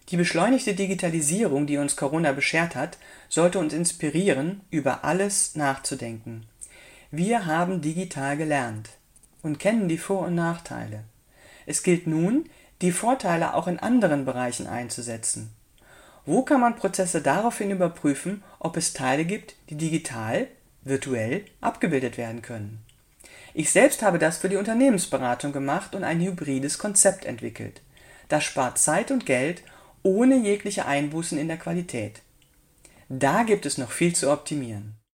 Die beschleunigte Digitalisierung, die uns Corona beschert hat, sollte uns inspirieren, über alles nachzudenken. Wir haben digital gelernt und kennen die Vor- und Nachteile. Es gilt nun, die Vorteile auch in anderen Bereichen einzusetzen. Wo kann man Prozesse daraufhin überprüfen, ob es Teile gibt, die digital, virtuell abgebildet werden können? Ich selbst habe das für die Unternehmensberatung gemacht und ein hybrides Konzept entwickelt. Das spart Zeit und Geld ohne jegliche Einbußen in der Qualität. Da gibt es noch viel zu optimieren.